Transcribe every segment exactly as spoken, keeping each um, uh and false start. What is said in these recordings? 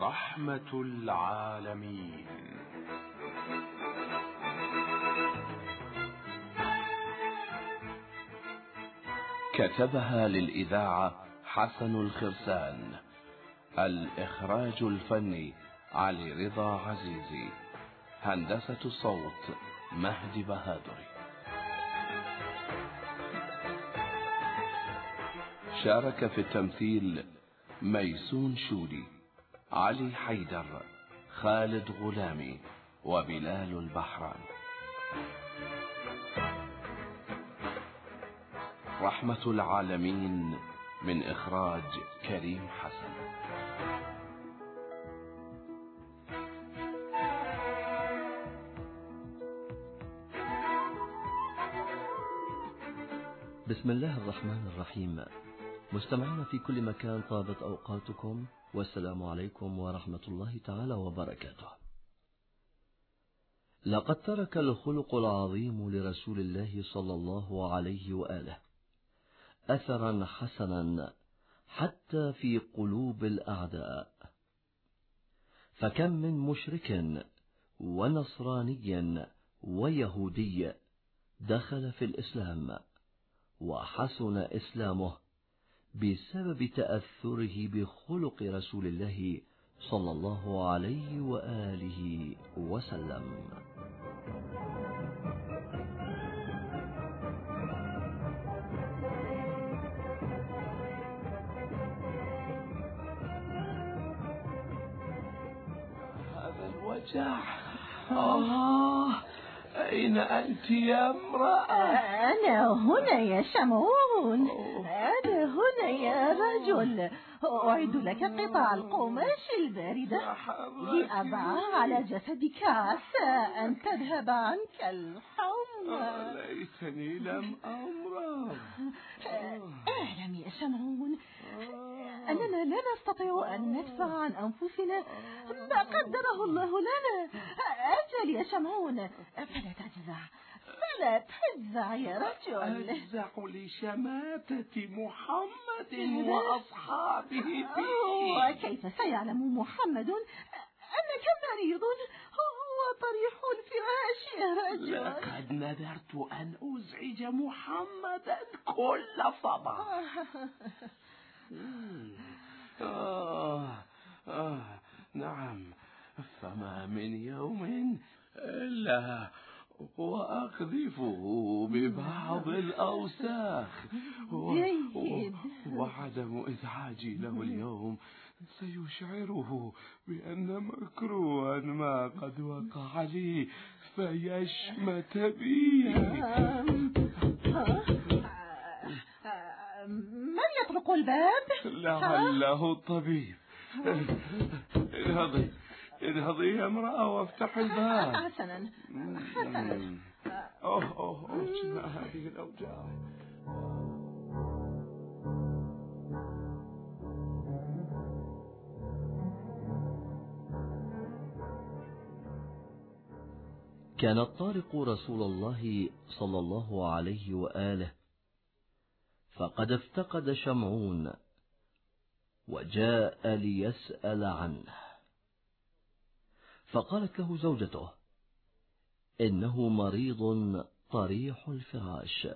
رحمة العالمين. كتبها للإذاعة حسن الخرسان. الإخراج الفني علي رضا عزيزي. هندسة الصوت مهدي بهادري. شارك في التمثيل ميسون شولي، علي حيدر، خالد غلامي، وبلال البحراني. رحمة العالمين من إخراج كريم حسن. بسم الله الرحمن الرحيم. مستمعين في كل مكان، طابت أوقاتكم، والسلام عليكم ورحمة الله تعالى وبركاته. لقد ترك الخلق العظيم لرسول الله صلى الله عليه وآله أثرا حسنا حتى في قلوب الأعداء، فكم من مشرك ونصراني ويهودي دخل في الإسلام وحسن إسلامه بسبب تأثره بخلق رسول الله صلى الله عليه وآله وسلم. هذا الوجع. آه، أين أنت يا امرأة؟ أنا هنا يا شمعون. أنا هنا يا رجل. أعد لك قطع القماش الباردة لأضعها على جسدك عسى أن تذهب عنك الحمى. ليتني لم أمرض. اعلم يا شمعون أننا لا نستطيع أن ندفع عن أنفسنا ما قدره الله لنا. أجل يا شمعون، فلا تجزع فلا تجزع يا رجل. أجزع لشماتة محمد وأصحابه به. وكيف سيعلم محمد أنك مريض وطريح الفراش يا رجل؟ لقد نذرت أن أزعج محمدا كل صباح. آه آه نعم، فما من يوم إلا وأقذفه ببعض الأوساخ، جيد. وعدم إزعاجي له اليوم سيشعره بأن مكروها ما قد وقع لي فيشمت بي. من يطرق الباب؟ لعله الطبيب. انهضي انهضي يا امرأة وافتح الباب. حسنا حسنا. أوه أوه أوه ما هذه الأوجاع. كان الطارق رسول الله صلى الله عليه وآله، فقد افتقد شمعون وجاء ليسأل عنه، فقالت له زوجته إنه مريض طريح الفراش.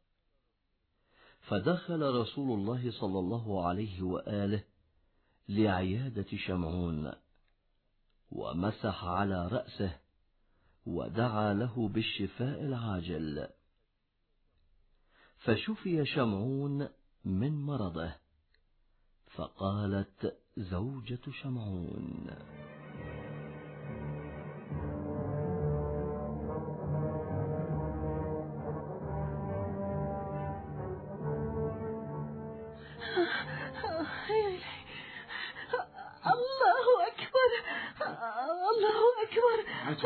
فدخل رسول الله صلى الله عليه وآله لعيادة شمعون، ومسح على رأسه ودعا له بالشفاء العاجل، فشفي شمعون من مرضه. فقالت زوجة شمعون: الله أكبر الله أكبر.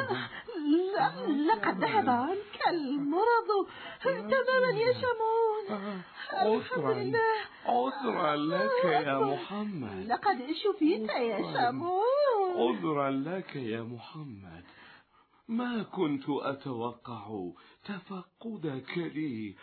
لقد ذهب عنك المرض تماما يا شمعون. عذرا عذرا لك يا محمد. لقد شفيت يا شمعون. عذرا لك يا محمد. ما كنت أتوقع تفقدك لي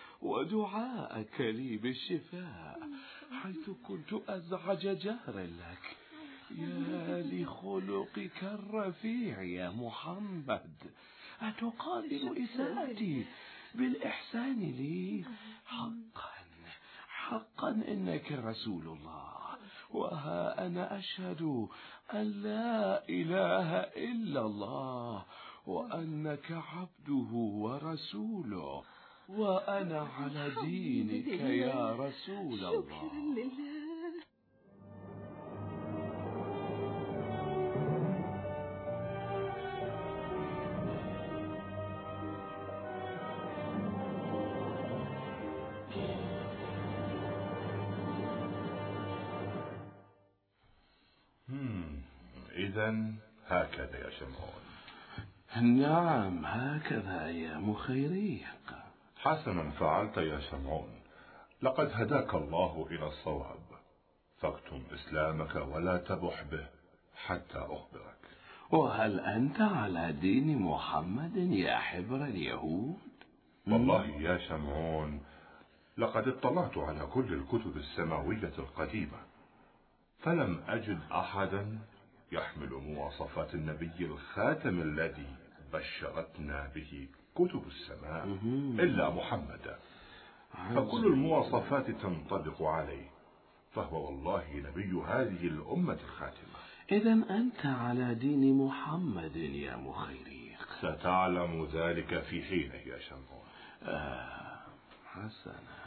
ودعاءك لي بالشفاء، حيث كنت أزعج جهرا لك. يا لخلقك الرفيع يا محمد، أتقابل إساءتي بالإحسان لي؟ حقا حقا إنك رسول الله، وها أنا أشهد أن لا إله إلا الله وأنك عبده ورسوله، وأنا على دينك يا رسول الله. شكرا لله. إذن هكذا يا شمعون. نعم هكذا يا مخيريق. حسنا فعلت يا شمعون، لقد هداك الله إلى الصواب، فاكتم إسلامك ولا تبح به حتى أخبرك. وهل أنت على دين محمد يا حبر اليهود؟ والله يا شمعون لقد اطلعت على كل الكتب السماوية القديمة، فلم أجد أحدا يحمل مواصفات النبي الخاتم الذي بشرتنا به كتب السماء إلا محمد، فكل المواصفات تنطبق عليه، فهو والله نبي هذه الأمة الخاتمة. إذن أنت على دين محمد يا مخيريق. ستعلم ذلك في حينه يا شمعون. آه حسنا.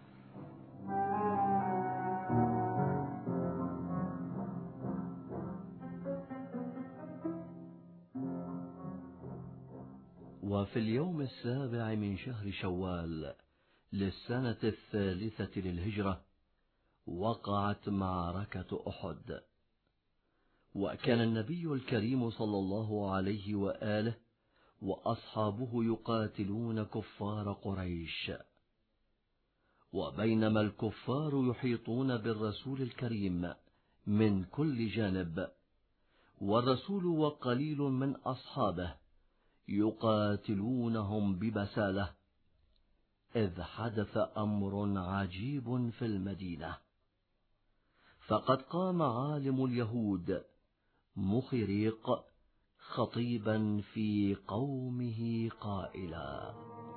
وفي اليوم السابع من شهر شوال للسنة الثالثة للهجرة وقعت معركة أحد، وكان النبي الكريم صلى الله عليه وآله وأصحابه يقاتلون كفار قريش، وبينما الكفار يحيطون بالرسول الكريم من كل جانب، والرسول وقليل من أصحابه يقاتلونهم ببسالة، إذ حدث أمر عجيب في المدينة. فقد قام عالم اليهود مخيريق خطيبا في قومه قائلا: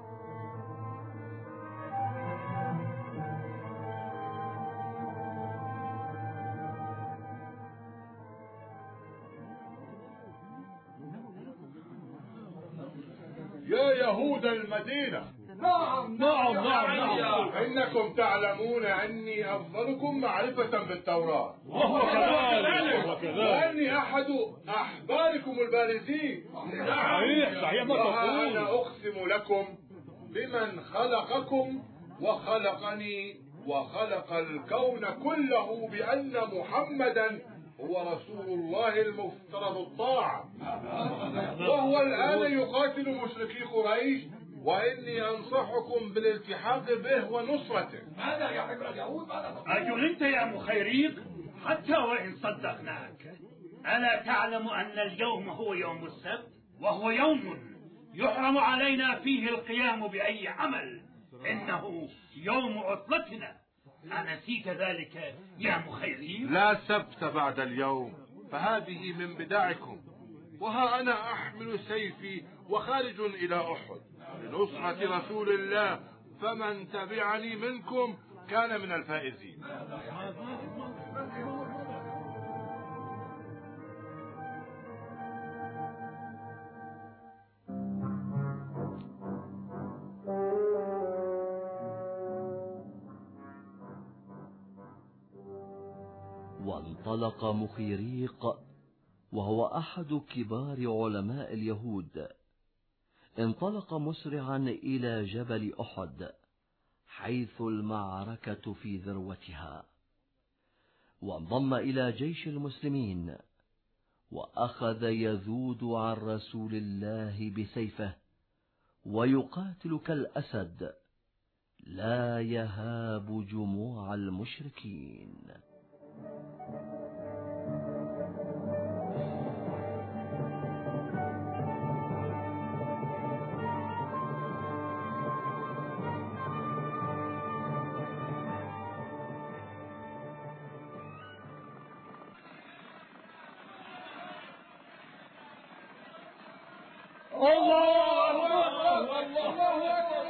يا يهود المدينة، نعم نعم نعم نعم، إنكم تعلمون أني أفضلكم معرفة بالتوراة، وهو كذلك وكذلك، وأني أحد أحباركم البارزين. صحيح صحيح ما تقول. وأنا أقسم لكم بمن خلقكم وخلقني وخلق الكون كله بأن محمدا هو رسول الله المفترض الطاعة، وهو الآن يقاتل مشركي قريش، وإني أنصحكم بالالتحاق به ونصرته. ماذا يا حبر اليهود؟ أجل أنت يا مخيريق، حتى وإن صدقناك ألا تعلم أن اليوم هو يوم السبت، وهو يوم يحرم علينا فيه القيام بأي عمل، إنه يوم عطلتنا، أنسيت ذلك يا مخيريق؟ لا سبت بعد اليوم، فهذه من بدعكم، وها أنا أحمل سيفي وخارج إلى أحد لنصرة رسول الله، فمن تبعني منكم كان من الفائزين. وانطلق مخيريق وهو أحد كبار علماء اليهود، انطلق مسرعا إلى جبل أحد حيث المعركة في ذروتها، وانضم إلى جيش المسلمين، وأخذ يذود عن رسول الله بسيفه ويقاتل كالأسد، لا يهاب جموع المشركين. الله أكبر الله أكبر.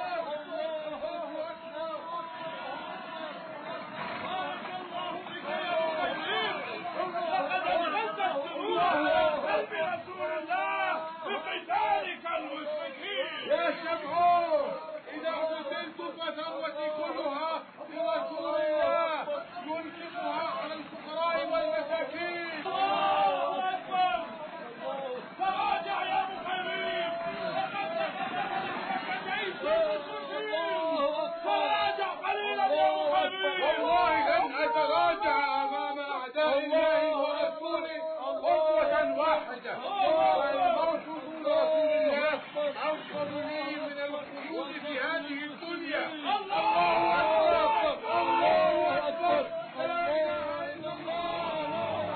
يا شمعون إذا قتلت فثروتي كلها لرسول الله ينفقها على الفقراء والمساكين. الله أكبر. تراجع يا مخيرين، لقد تقدم جيش المسلمين. تراجع قليلا يا مخيرين. والله لن أتراجع أمام أعداء الله ورسوله خطوة واحدة. الموت دون رسول الله أفضل لي من الخلود في هذه الدنيا. الله أكبر الله أكبر. لا إله إلا الله.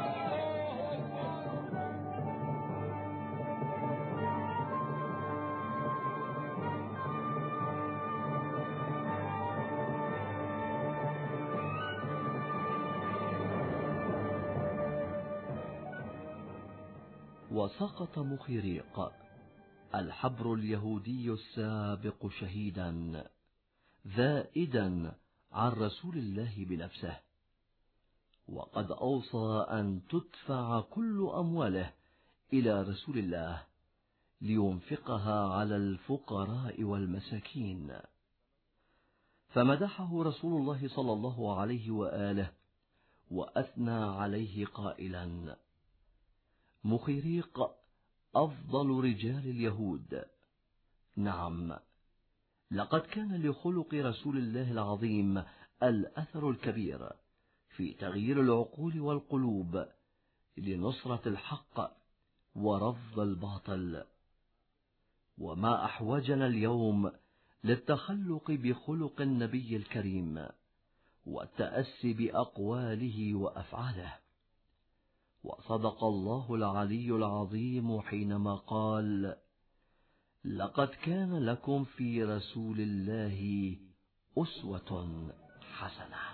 وسقط مخيريق الحبر اليهودي السابق شهيدا ذائدا عن رسول الله بنفسه، وقد أوصى أن تدفع كل أمواله إلى رسول الله لينفقها على الفقراء والمساكين. فمدحه رسول الله صلى الله عليه وآله وأثنى عليه قائلا: مخيريق أفضل رجال اليهود. نعم، لقد كان لخلق رسول الله العظيم الأثر الكبير في تغيير العقول والقلوب لنصرة الحق ورفض الباطل. وما أحوجنا اليوم للتخلق بخلق النبي الكريم والتأسي بأقواله وأفعاله. وصدق الله العلي العظيم حينما قال: لقد كان لكم في رسول الله أسوة حسنة.